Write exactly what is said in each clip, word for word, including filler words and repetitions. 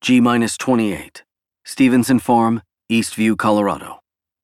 G twenty-eight, Stevenson Farm, Eastview, Colorado.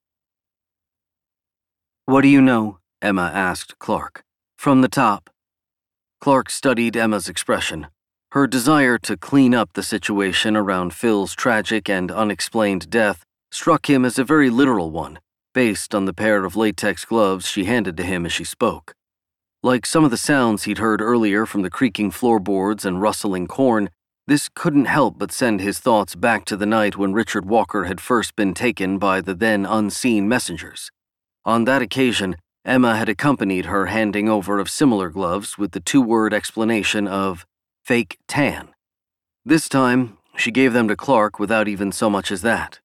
"What do you know?" Emma asked Clark. "From the top." Clark studied Emma's expression. Her desire to clean up the situation around Phil's tragic and unexplained death struck him as a very literal one, based on the pair of latex gloves she handed to him as she spoke. Like some of the sounds he'd heard earlier from the creaking floorboards and rustling corn, this couldn't help but send his thoughts back to the night when Richard Walker had first been taken by the then unseen messengers. On that occasion, Emma had accompanied her handing over of similar gloves with the two-word explanation of fake tan. This time, she gave them to Clark without even so much as that.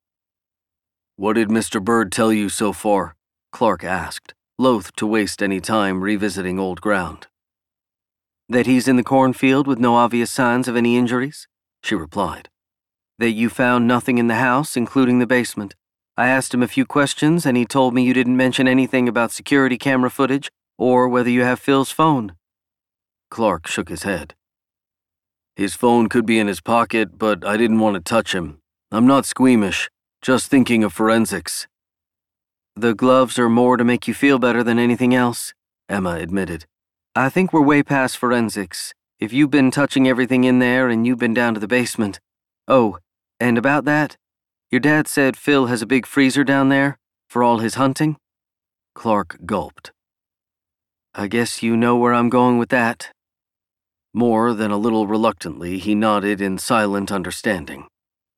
"What did Mister Bird tell you so far?" Clark asked, loath to waste any time revisiting old ground. "That he's in the cornfield with no obvious signs of any injuries," she replied. "That you found nothing in the house, including the basement. I asked him a few questions and he told me you didn't mention anything about security camera footage or whether you have Phil's phone." Clark shook his head. "His phone could be in his pocket, but I didn't want to touch him. I'm not squeamish, just thinking of forensics." "The gloves are more to make you feel better than anything else," Emma admitted. "I think we're way past forensics. If you've been touching everything in there and you've been down to the basement. Oh, and about that, your dad said Phil has a big freezer down there for all his hunting?" Clark gulped. "I guess you know where I'm going with that." More than a little reluctantly, he nodded in silent understanding.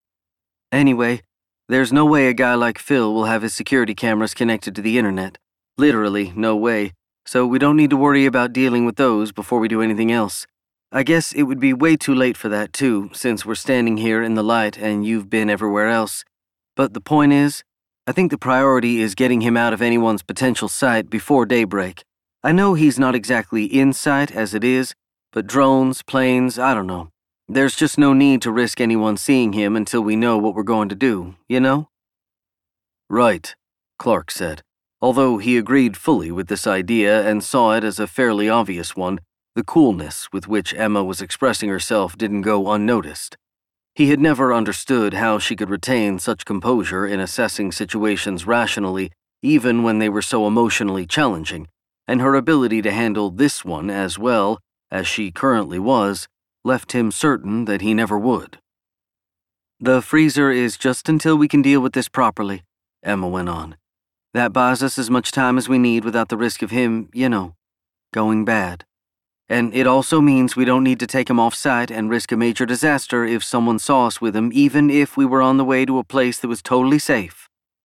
"Anyway, there's no way a guy like Phil will have his security cameras connected to the internet. Literally, no way. So we don't need to worry about dealing with those before we do anything else. I guess it would be way too late for that, too, since we're standing here in the light and you've been everywhere else. But the point is, I think the priority is getting him out of anyone's potential sight before daybreak. I know he's not exactly in sight as it is, but drones, planes, I don't know. There's just no need to risk anyone seeing him until we know what we're going to do, you know?" "Right," Clark said. Although he agreed fully with this idea and saw it as a fairly obvious one, the coolness with which Emma was expressing herself didn't go unnoticed. He had never understood how she could retain such composure in assessing situations rationally, even when they were so emotionally challenging, and her ability to handle this one as well as she currently was left him certain that he never would. "The freezer is just until we can deal with this properly," Emma went on. "That buys us as much time as we need without the risk of him, you know, going bad. And it also means we don't need to take him off-site and risk a major disaster if someone saw us with him, even if we were on the way to a place that was totally safe."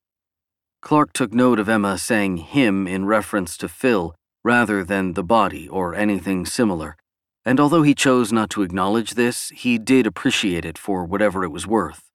Clark took note of Emma saying him in reference to Phil rather than the body or anything similar, and although he chose not to acknowledge this, he did appreciate it for whatever it was worth.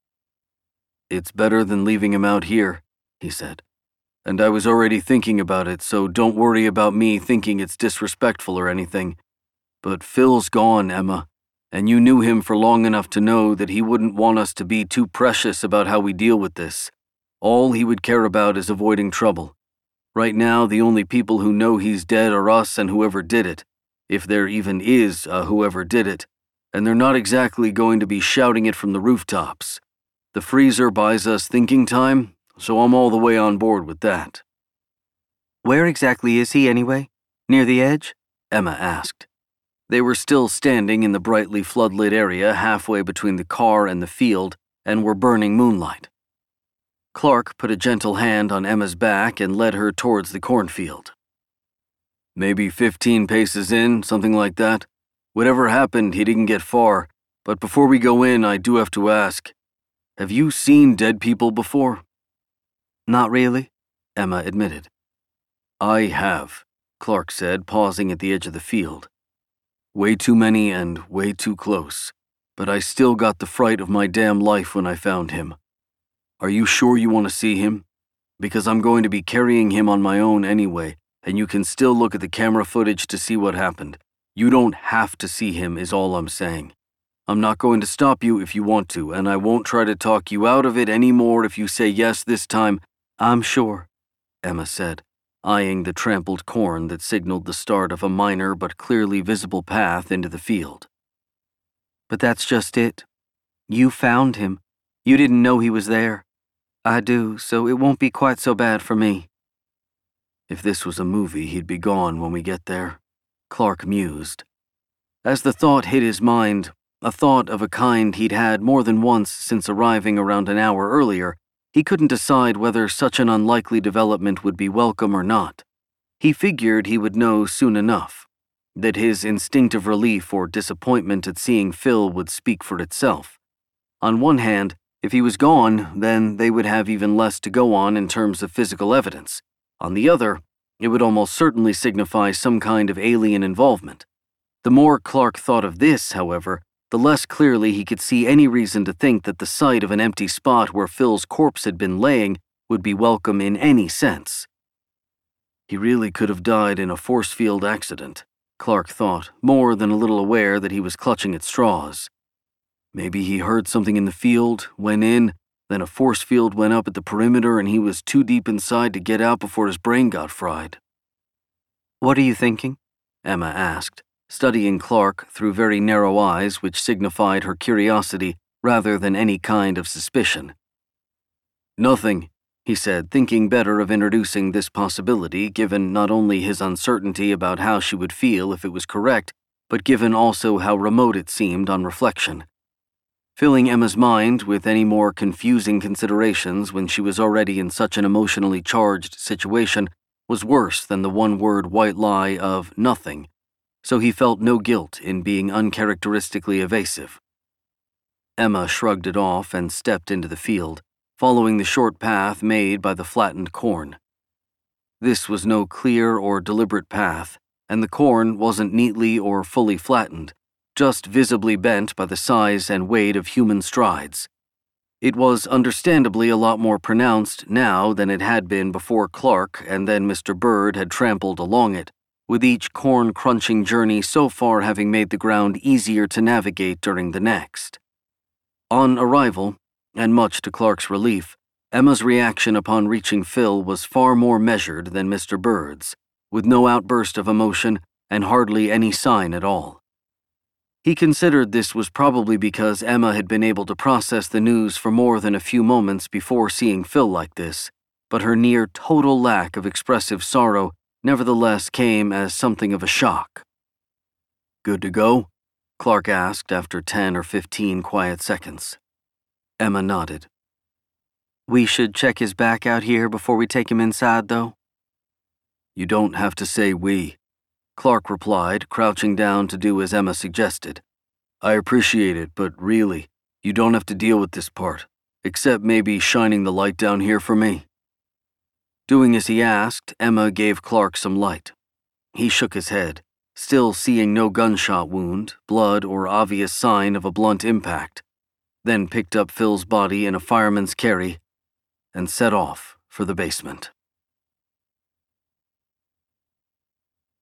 "It's better than leaving him out here," he said. "And I was already thinking about it, so don't worry about me thinking it's disrespectful or anything. But Phil's gone, Emma, and you knew him for long enough to know that he wouldn't want us to be too precious about how we deal with this. All he would care about is avoiding trouble. Right now, the only people who know he's dead are us and whoever did it, if there even is a whoever did it, and they're not exactly going to be shouting it from the rooftops. The freezer buys us thinking time, so I'm all the way on board with that." "Where exactly is he, anyway? Near the edge?" Emma asked. They were still standing in the brightly floodlit area halfway between the car and the field and were burning moonlight. Clark put a gentle hand on Emma's back and led her towards the cornfield. "Maybe fifteen paces in, something like that. Whatever happened, he didn't get far, but before we go in, I do have to ask, have you seen dead people before?" "Not really," Emma admitted. "I have," Clark said, pausing at the edge of the field. "Way too many and way too close, but I still got the fright of my damn life when I found him. Are you sure you want to see him? Because I'm going to be carrying him on my own anyway, and you can still look at the camera footage to see what happened. You don't have to see him is all I'm saying. I'm not going to stop you if you want to, and I won't try to talk you out of it anymore if you say yes this time." "I'm sure," Emma said, eyeing the trampled corn that signaled the start of a minor but clearly visible path into the field. "But that's just it. You found him. You didn't know he was there. I do, so it won't be quite so bad for me. If this was a movie, he'd be gone when we get there, Clark mused. As the thought hit his mind, a thought of a kind he'd had more than once since arriving around an hour earlier, he couldn't decide whether such an unlikely development would be welcome or not. He figured he would know soon enough, that his instinctive relief or disappointment at seeing Phil would speak for itself. On one hand, if he was gone, then they would have even less to go on in terms of physical evidence. On the other, it would almost certainly signify some kind of alien involvement. The more Clark thought of this, however, the less clearly he could see any reason to think that the sight of an empty spot where Phil's corpse had been laying would be welcome in any sense. He really could have died in a force field accident, Clark thought, more than a little aware that he was clutching at straws. Maybe he heard something in the field, went in, then a force field went up at the perimeter and he was too deep inside to get out before his brain got fried. What are you thinking? Emma asked, studying Clark through very narrow eyes which signified her curiosity rather than any kind of suspicion. Nothing, he said, thinking better of introducing this possibility given not only his uncertainty about how she would feel if it was correct, but given also how remote it seemed on reflection. Filling Emma's mind with any more confusing considerations when she was already in such an emotionally charged situation was worse than the one-word white lie of nothing, so he felt no guilt in being uncharacteristically evasive. Emma shrugged it off and stepped into the field, following the short path made by the flattened corn. This was no clear or deliberate path, and the corn wasn't neatly or fully flattened, just visibly bent by the size and weight of human strides. It was understandably a lot more pronounced now than it had been before Clark and then Mister Bird had trampled along it, with each corn-crunching journey so far having made the ground easier to navigate during the next. On arrival, and much to Clark's relief, Emma's reaction upon reaching Phil was far more measured than Mister Bird's, with no outburst of emotion and hardly any sign at all. He considered this was probably because Emma had been able to process the news for more than a few moments before seeing Phil like this, but her near total lack of expressive sorrow nevertheless came as something of a shock. "Good to go?" Clark asked after ten or fifteen quiet seconds. Emma nodded. "We should check his back out here before we take him inside, though?" "You don't have to say we," Clark replied, crouching down to do as Emma suggested. "I appreciate it, but really, you don't have to deal with this part, except maybe shining the light down here for me." Doing as he asked, Emma gave Clark some light. He shook his head, still seeing no gunshot wound, blood, or obvious sign of a blunt impact, then picked up Phil's body in a fireman's carry and set off for the basement.